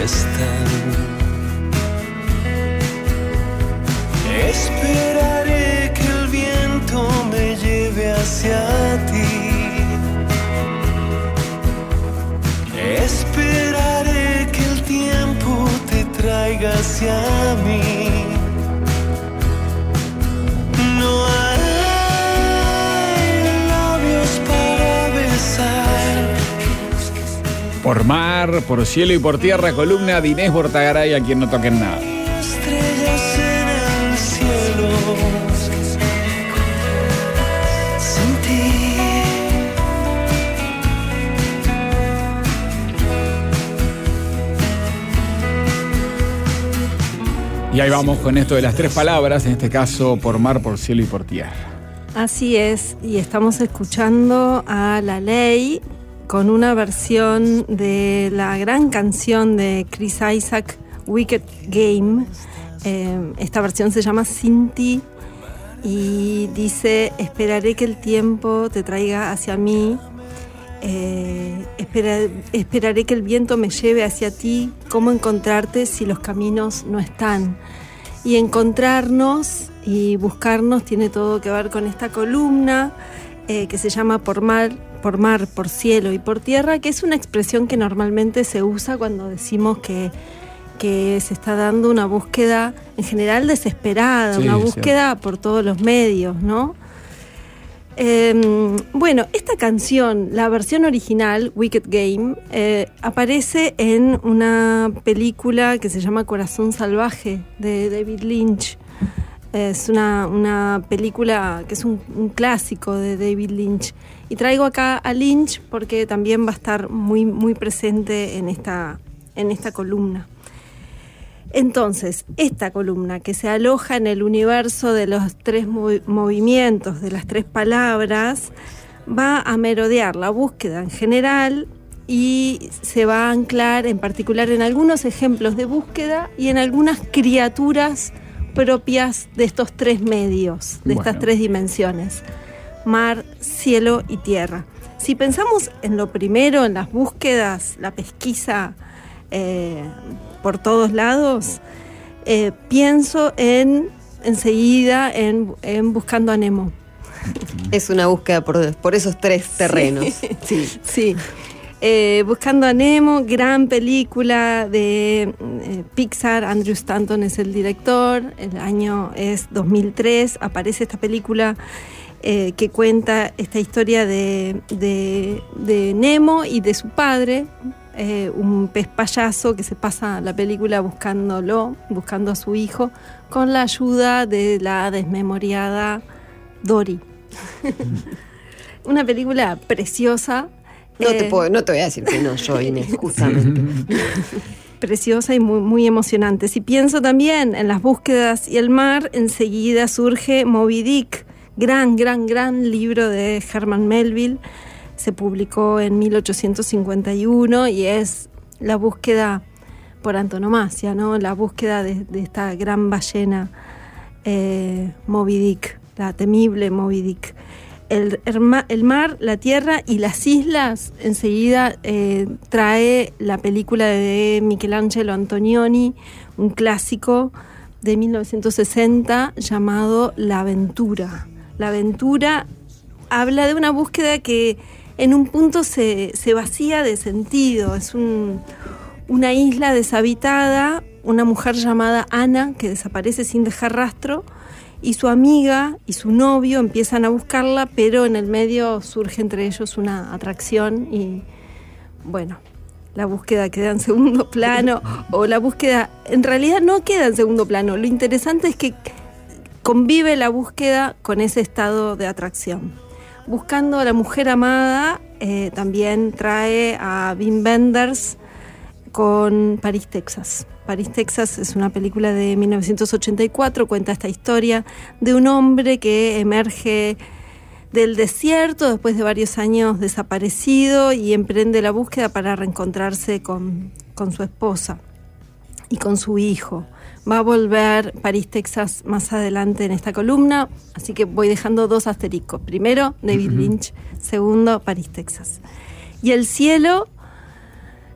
están. Esperaré que el viento me lleve hacia ti. Esperaré que el tiempo te traiga hacia mí. No hay labios para besar. Por mar, por cielo y por tierra, columna de Inés Bortagaray, a quien no toquen nada. Estrellas en el cielo, sin ti. Y ahí vamos con esto de las tres palabras, en este caso, por mar, por cielo y por tierra. Así es, y estamos escuchando a La Ley con una versión de la gran canción de Chris Isaak, Wicked Game. Esta versión se llama Sin Ti y dice: esperaré que el tiempo te traiga hacia mí, esperaré que el viento me lleve hacia ti. ¿Cómo encontrarte si los caminos no están? Y encontrarnos y buscarnos tiene todo que ver con esta columna que se llama Por mar, por cielo y por tierra, que es una expresión que normalmente se usa cuando decimos que se está dando una búsqueda en general desesperada, sí, una búsqueda por todos los medios, ¿no? Bueno, esta canción, la versión original, Wicked Game, aparece en una película que se llama Corazón Salvaje, de David Lynch. Es una película que es un clásico de David Lynch. Y traigo acá a Lynch porque también va a estar muy, muy presente en esta columna. Entonces, esta columna que se aloja en el universo de los tres movimientos, de las tres palabras, va a merodear la búsqueda en general y se va a anclar en particular en algunos ejemplos de búsqueda y en algunas criaturas propias de estos tres medios, de estas tres dimensiones: mar, cielo y tierra. Si pensamos en lo primero, en las búsquedas, la pesquisa por todos lados, pienso enseguida en Buscando a Nemo. Es una búsqueda por esos tres terrenos. Sí. Buscando a Nemo, gran película de Pixar. Andrew Stanton es el director. El año es 2003. Aparece esta película que cuenta esta historia de Nemo y de su padre, un pez payaso que se pasa la película buscando a su hijo con la ayuda de la desmemoriada Dory. Una película preciosa. No te voy a decir que no, yo, Inés, justamente. Preciosa y muy, muy emocionante. Si pienso también en las búsquedas y el mar, enseguida surge Moby Dick, gran libro de Herman Melville. Se publicó en 1851 y es la búsqueda por antonomasia, ¿no? La búsqueda de esta gran ballena, Moby Dick, la temible Moby Dick. El mar, la tierra y las islas, enseguida trae la película de Michelangelo Antonioni, un clásico de 1960 llamado La Aventura. La Aventura habla de una búsqueda que en un punto se vacía de sentido. Es una isla deshabitada, una mujer llamada Ana que desaparece sin dejar rastro, y su amiga y su novio empiezan a buscarla, pero en el medio surge entre ellos una atracción y, bueno, la búsqueda queda en segundo plano, o la búsqueda en realidad no queda en segundo plano. Lo interesante es que convive la búsqueda con ese estado de atracción. Buscando a la mujer amada también trae a Wim Wenders con París, Texas. París, Texas es una película de 1984, cuenta esta historia de un hombre que emerge del desierto después de varios años desaparecido y emprende la búsqueda para reencontrarse con su esposa y con su hijo. Va a volver París, Texas más adelante en esta columna, así que voy dejando dos asteriscos. Primero, David Lynch. Segundo, París, Texas. Y el cielo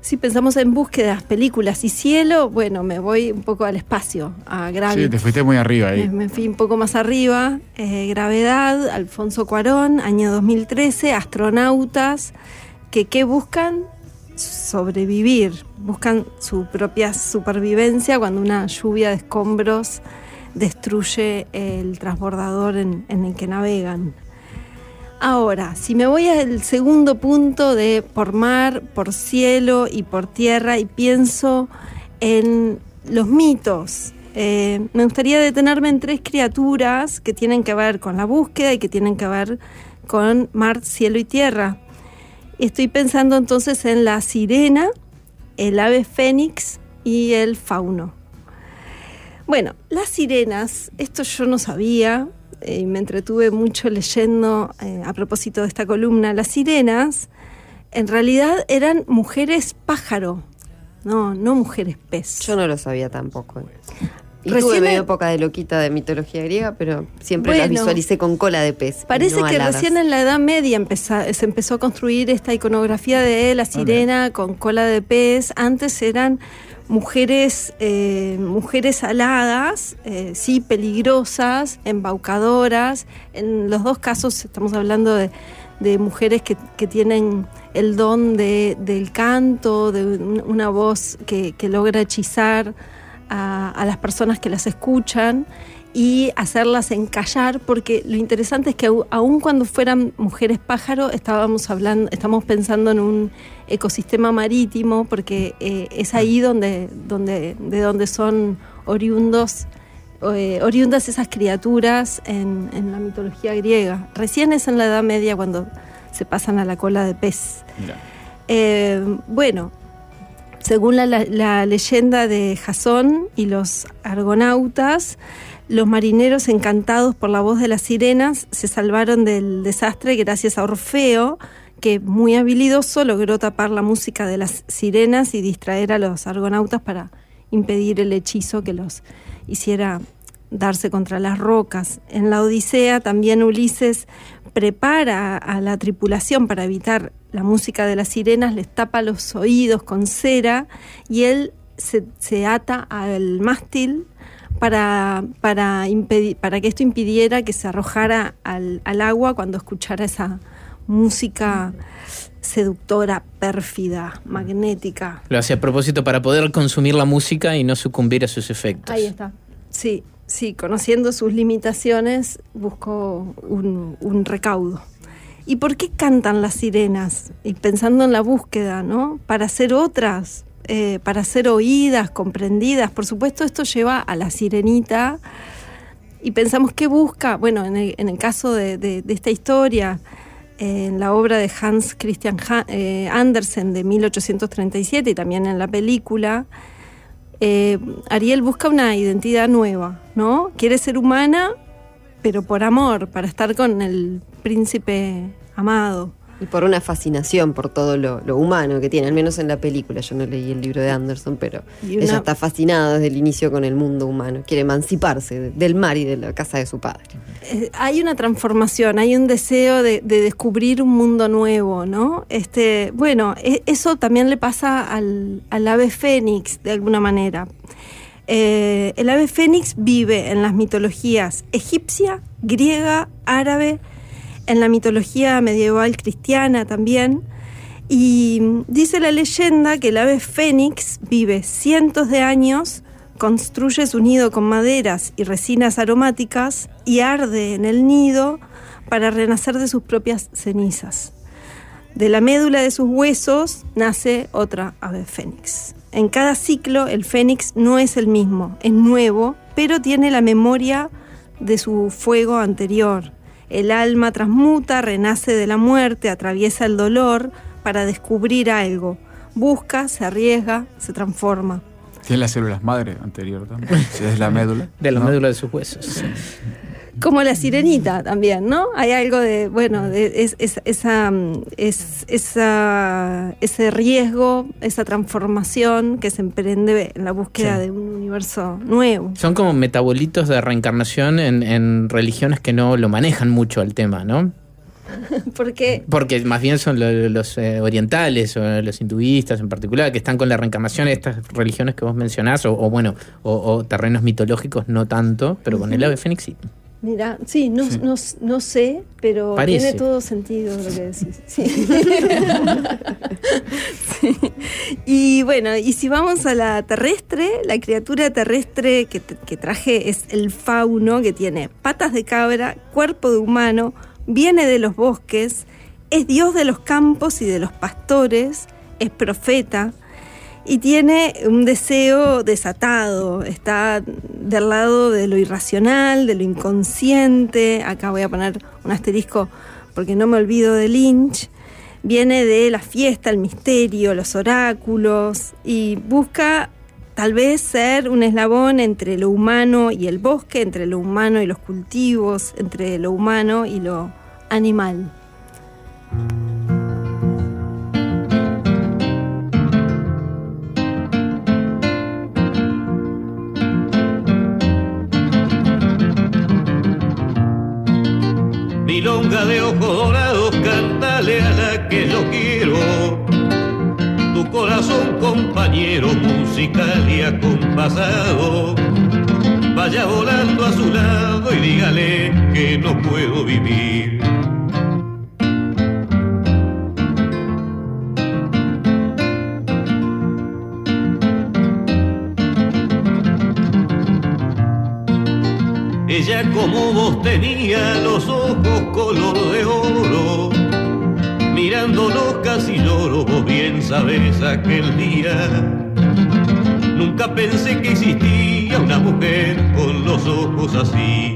Si pensamos en búsquedas, películas y cielo, bueno, me voy un poco al espacio, a Gravity. Sí, te fuiste muy arriba ahí. Me fui un poco más arriba. Gravedad, Alfonso Cuarón, año 2013, astronautas que buscan sobrevivir, buscan su propia supervivencia cuando una lluvia de escombros destruye el transbordador en el que navegan. Ahora, si me voy al segundo punto de por mar, por cielo y por tierra y pienso en los mitos, me gustaría detenerme en 3 criaturas que tienen que ver con la búsqueda y que tienen que ver con mar, cielo y tierra. Estoy pensando entonces en la sirena, el ave fénix y el fauno. Bueno, las sirenas, esto yo no sabía, me entretuve mucho leyendo a propósito de esta columna. Las sirenas en realidad eran mujeres pájaro, no mujeres pez. Yo no lo sabía tampoco. Y tuve medio poca de loquita de mitología griega, pero siempre las visualicé con cola de pez. Parece no que aladas. recién en la Edad Media se empezó a construir esta iconografía de la sirena con cola de pez. Antes eran mujeres aladas, sí, peligrosas, embaucadoras. En los 2 casos estamos hablando de mujeres que tienen el don del canto, de una voz que logra hechizar a las personas que las escuchan y hacerlas encallar, porque lo interesante es que aun cuando fueran mujeres pájaro estamos pensando en un ecosistema marítimo, porque es ahí de donde son oriundas esas criaturas en la mitología griega. Recién es en la Edad Media cuando se pasan a la cola de pez. Bueno, según la leyenda de Jasón y los argonautas, los marineros, encantados por la voz de las sirenas, se salvaron del desastre gracias a Orfeo, que muy habilidoso logró tapar la música de las sirenas y distraer a los argonautas para impedir el hechizo que los hiciera darse contra las rocas. En la Odisea también Ulises prepara a la tripulación para evitar la música de las sirenas, les tapa los oídos con cera y él se ata al mástil para que esto impidiera que se arrojara al agua cuando escuchara esa música seductora, pérfida, magnética. Lo hace a propósito para poder consumir la música y no sucumbir a sus efectos. Ahí está. Sí, conociendo sus limitaciones, buscó un recaudo. ¿Y por qué cantan las sirenas? Y pensando en la búsqueda, ¿no? Para ser otras, para ser oídas, comprendidas. Por supuesto, esto lleva a la sirenita y pensamos qué busca. Bueno, en el caso de esta historia, en la obra de Hans Christian Andersen de 1837 y también en la película, Ariel busca una identidad nueva, ¿no? Quiere ser humana, pero por amor, para estar con el príncipe amado. Y por una fascinación por todo lo humano que tiene, al menos en la película. Yo no leí el libro de Anderson, pero ella está fascinada desde el inicio con el mundo humano. Quiere emanciparse del mar y de la casa de su padre. Hay una transformación, hay un deseo de descubrir un mundo nuevo, ¿no? Eso también le pasa al ave fénix, de alguna manera. El ave fénix vive en las mitologías egipcia, griega, árabe, en la mitología medieval cristiana también, y dice la leyenda que el ave fénix vive cientos de años, construye su nido con maderas y resinas aromáticas y arde en el nido para renacer de sus propias cenizas. De la médula de sus huesos nace otra ave fénix. En cada ciclo el fénix no es el mismo, es nuevo, pero tiene la memoria de su fuego anterior. El alma transmuta, renace de la muerte, atraviesa el dolor para descubrir algo. Busca, se arriesga, se transforma. Tiene las células madre anterior también, si es la médula. De la médula de sus huesos. Sí. Como la sirenita también, ¿no? Hay algo de ese riesgo, esa transformación que se emprende en la búsqueda de un universo nuevo. Son como metabolitos de reencarnación en religiones que no lo manejan mucho el tema, ¿no? Porque más bien son los orientales o los hinduistas en particular que están con la reencarnación de estas religiones que vos mencionás o terrenos mitológicos no tanto, pero con el ave fénix sí. Mira, sí, no sé, pero parece. Tiene todo sentido lo que decís. Sí. Sí. Y bueno, y si vamos a la terrestre, la criatura terrestre que traje es el fauno, que tiene patas de cabra, cuerpo de humano, viene de los bosques, es dios de los campos y de los pastores, es profeta, y tiene un deseo desatado, está del lado de lo irracional, de lo inconsciente. Acá voy a poner un asterisco porque no me olvido de Lynch. Viene de la fiesta, el misterio, los oráculos, y busca tal vez ser un eslabón entre lo humano y el bosque, entre lo humano y los cultivos, entre lo humano y lo animal. Milonga de ojos dorados, cántale a la que yo quiero. Tu corazón, compañero, musical y acompasado. Vaya volando a su lado y dígale que no puedo vivir. Ella como vos tenía los ojos color de oro, mirándonos casi lloro, vos bien sabés aquel día. Nunca pensé que existía una mujer con los ojos así.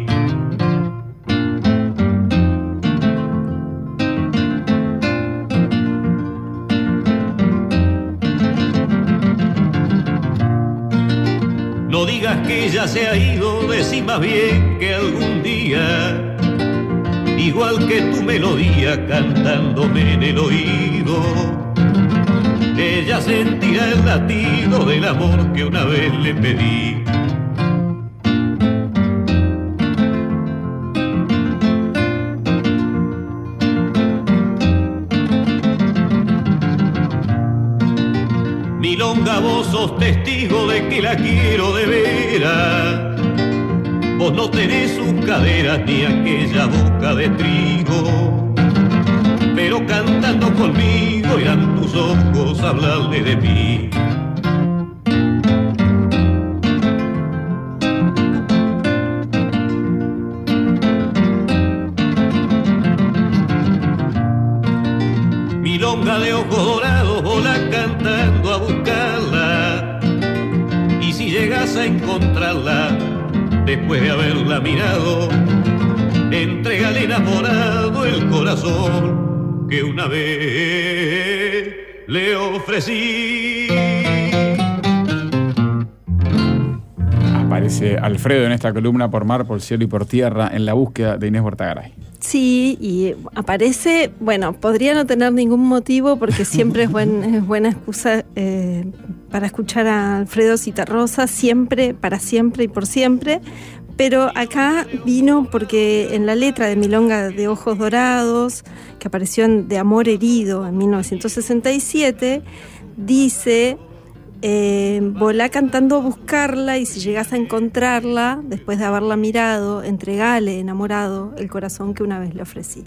No digas que ella se ha ido, decí más bien que algún día, igual que tu melodía cantándome en el oído, ella sentirá el latido del amor que una vez le pedí. Milonga, vos sos testigo de que la quiero de veras. Vos no tenés sus caderas ni aquella boca de trigo, pero cantando conmigo irán tus ojos a hablarle de mí. Milonga de ojos dorados, volá cantando a buscarla, y si llegas a encontrarla después de haberla mirado, entrégale enamorado el corazón que una vez le ofrecí. Aparece Alfredo en esta columna Por mar, por cielo y por tierra, en la búsqueda de Inés Bortagaray. Sí, y aparece, bueno, podría no tener ningún motivo porque siempre es buena excusa para escuchar a Alfredo Citarrosa, siempre, para siempre y por siempre, pero acá vino porque en la letra de Milonga de ojos dorados, que apareció en De amor herido en 1967, dice: volá cantando a buscarla, y si llegás a encontrarla, después de haberla mirado, entregale enamorado el corazón que una vez le ofrecí.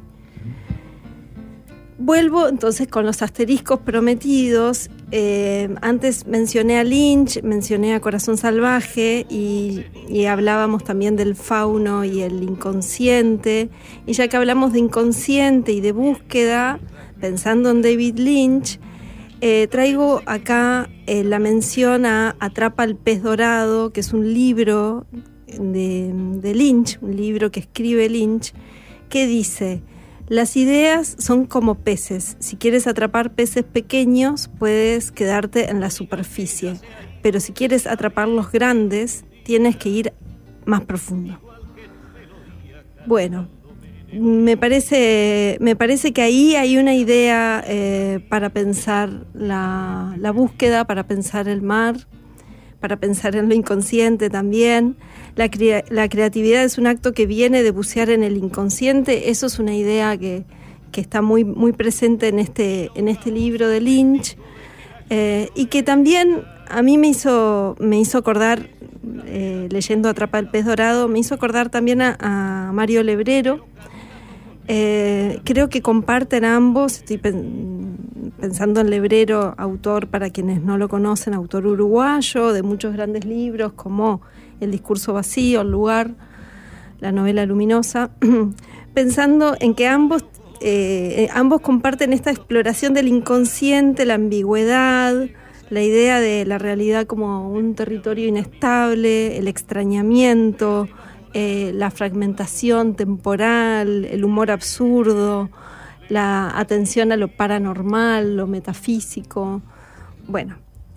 Vuelvo entonces con los asteriscos prometidos. Antes mencioné a Lynch, mencioné a Corazón Salvaje y hablábamos también del fauno y el inconsciente. Y ya que hablamos de inconsciente y de búsqueda, pensando en David Lynch, traigo acá la mención a Atrapa al pez dorado, que es un libro de Lynch, un libro que escribe Lynch, que dice: las ideas son como peces. Si quieres atrapar peces pequeños, puedes quedarte en la superficie. Pero si quieres atrapar los grandes, tienes que ir más profundo. Bueno, me parece que ahí hay una idea para pensar la búsqueda, para pensar el mar, para pensar en lo inconsciente también. La creatividad es un acto que viene de bucear en el inconsciente. Eso es una idea que está muy, muy presente en este libro de Lynch, y que también a mí me hizo acordar, leyendo Atrapa el pez dorado, me hizo acordar también a Mario Lebrero. Creo que comparten ambos, estoy pensando en Lebrero, autor, para quienes no lo conocen, autor uruguayo de muchos grandes libros como El discurso vacío, El lugar, La novela luminosa, pensando en que ambos comparten esta exploración del inconsciente, la ambigüedad, la idea de la realidad como un territorio inestable, el extrañamiento, la fragmentación temporal, el humor absurdo, la atención a lo paranormal, lo metafísico. Bueno,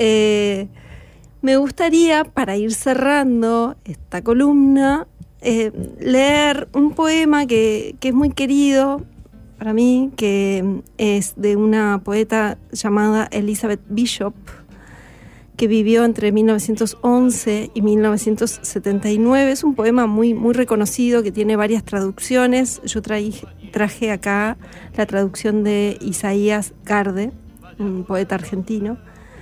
me gustaría, para ir cerrando esta columna, leer un poema que es muy querido para mí, que es de una poeta llamada Elizabeth Bishop, que vivió entre 1911 y 1979. Es un poema muy, muy reconocido, que tiene varias traducciones. Yo traje acá la traducción de Isaías Garde, un poeta argentino,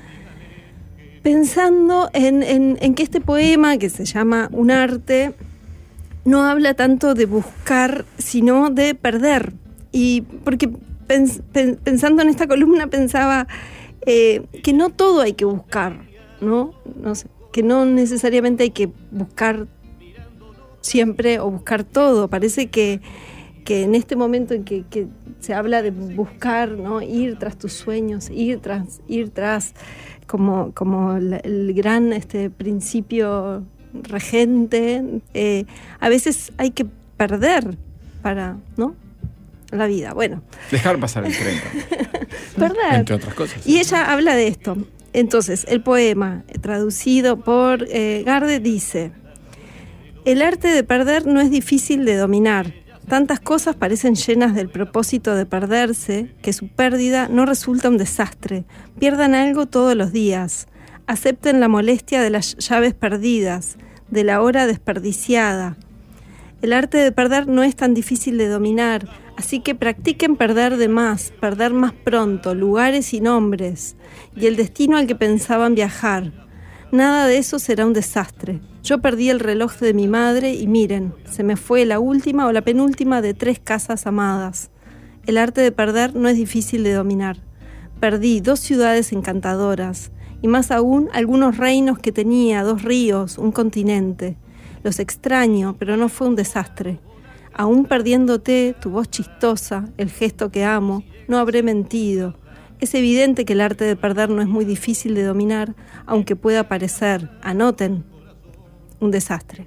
pensando en que este poema, que se llama Un arte, no habla tanto de buscar, sino de perder. Y porque pensando en esta columna pensaba que no todo hay que buscar, ¿no? No sé, que no necesariamente hay que buscar siempre o buscar todo. Parece que en este momento en que se habla de buscar, ¿no? Ir tras tus sueños, ir tras como el gran principio regente, a veces hay que perder para, ¿no?, la vida. Bueno, dejar pasar el tren. Perder, entre otras cosas. Y ella habla de esto. Entonces, el poema, traducido por Garde, dice: el arte de perder no es difícil de dominar. Tantas cosas parecen llenas del propósito de perderse, que su pérdida no resulta un desastre. Pierdan algo todos los días. Acepten la molestia de las llaves perdidas, de la hora desperdiciada. El arte de perder no es tan difícil de dominar, así que practiquen perder más pronto, lugares y nombres, y el destino al que pensaban viajar. Nada de eso será un desastre. Yo perdí el reloj de mi madre y miren, se me fue la última o la penúltima de 3 casas amadas. El arte de perder no es difícil de dominar. Perdí 2 ciudades encantadoras, y más aún algunos reinos que tenía, 2 ríos, un continente. Los extraño, pero no fue un desastre. Aún perdiéndote, tu voz chistosa, el gesto que amo, no habré mentido. Es evidente que el arte de perder no es muy difícil de dominar, aunque pueda parecer, anoten, un desastre.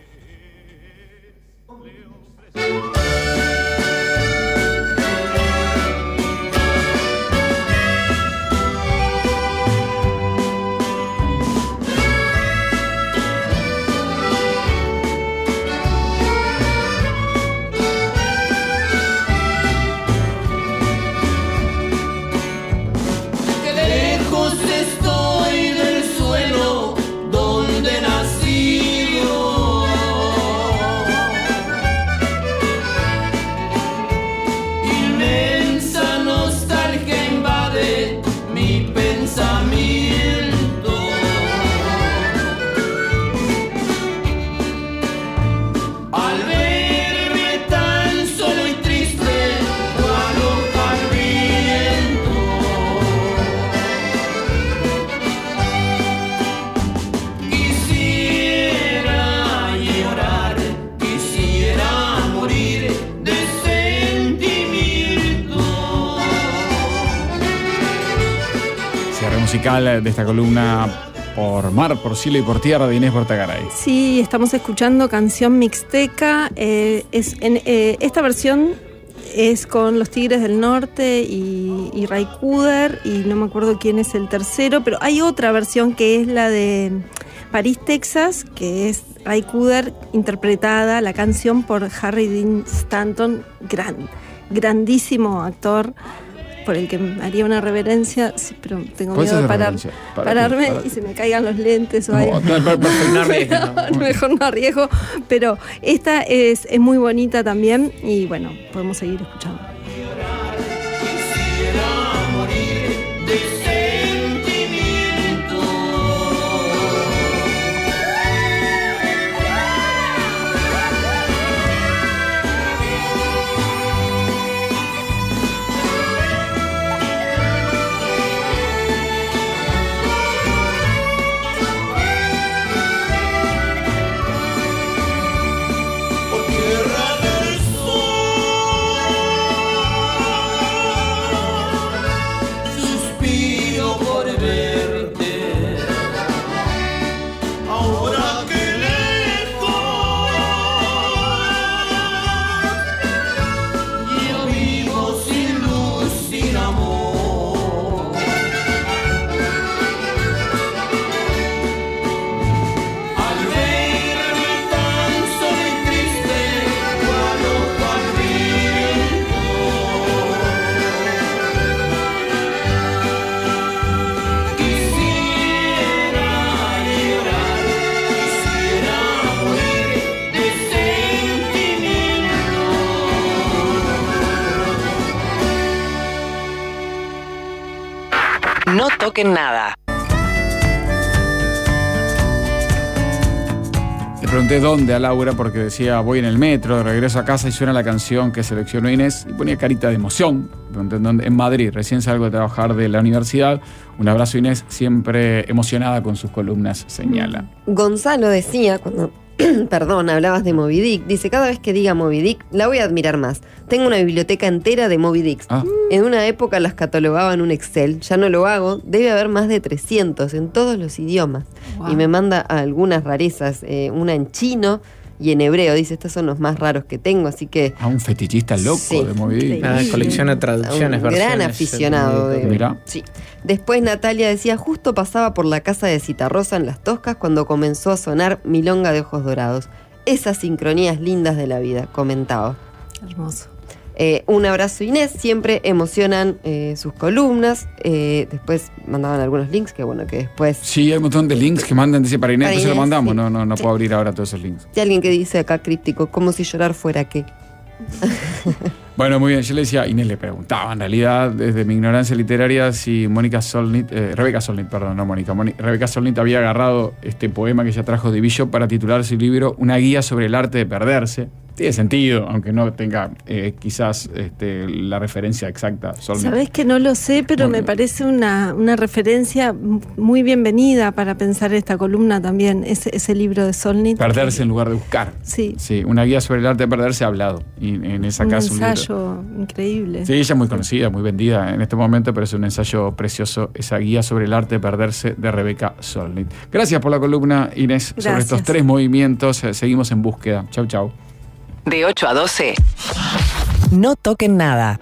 De esta columna Por mar, por cielo y por tierra, de Inés Bortagaray. Sí, estamos escuchando Canción Mixteca. Esta versión es con Los Tigres del Norte y Ray Cooder, y no me acuerdo quién es el tercero, pero hay otra versión que es la de París, Texas, que es Ray Cooder interpretada la canción por Harry Dean Stanton, grandísimo actor, por el que me haría una reverencia, sí, pero tengo miedo de pararme y se me caigan los lentes o algo. Mejor no arriesgo, pero esta es muy bonita también, y bueno, podemos seguir escuchando. toquen nada. Le pregunté dónde a Laura porque decía voy en el metro, regreso a casa y suena la canción que seleccionó Inés y ponía carita de emoción. Pregunté en dónde. En Madrid, recién salgo de trabajar de la universidad. Un abrazo, Inés, siempre emocionada con sus columnas, señala. Gonzalo decía cuando... Perdón, hablabas de Moby Dick. Dice, cada vez que diga Moby Dick, la voy a admirar más. Tengo una biblioteca entera de Moby Dicks. En una época las catalogaba en un Excel. Ya no lo hago. Debe haber más de 300 en todos los idiomas. Wow. Y me manda algunas rarezas. Una en chino y en hebreo. Dice, estos son los más raros que tengo, así que... Un fetichista loco de Moby Dick. Colecciona traducciones, versiones. Gran aficionado. Sí. Después Natalia decía, justo pasaba por la casa de Citarrosa en Las Toscas cuando comenzó a sonar Milonga de Ojos Dorados. Esas sincronías lindas de la vida, comentaba. Hermoso. Un abrazo, Inés, siempre emocionan sus columnas. Después mandaban algunos links que bueno, que después... Sí, hay un montón de links que mandan, dice para Inés, entonces lo mandamos. Sí. No puedo abrir ahora todos esos links. Hay alguien que dice acá críptico, como si llorar fuera qué. Bueno, muy bien, yo le decía, Inés le preguntaba en realidad desde mi ignorancia literaria si Rebeca Solnit había agarrado este poema que ella trajo de Bishop para titular su libro Una guía sobre el arte de perderse. Tiene sentido, aunque no tenga quizás la referencia exacta. Sabés que no lo sé, pero me parece una referencia muy bienvenida para pensar esta columna también, ese libro de Solnit. Perderse en lugar de buscar. Sí. Sí, una guía sobre el arte de perderse ha hablado. Y en esa casa un ensayo increíble. Sí, ella es muy conocida, muy vendida en este momento, pero es un ensayo precioso, esa guía sobre el arte de perderse de Rebeca Solnit. Gracias por la columna, Inés, sobre estos 3 movimientos. Seguimos en búsqueda. Chau, chau. De 8 a 12. No toquen nada.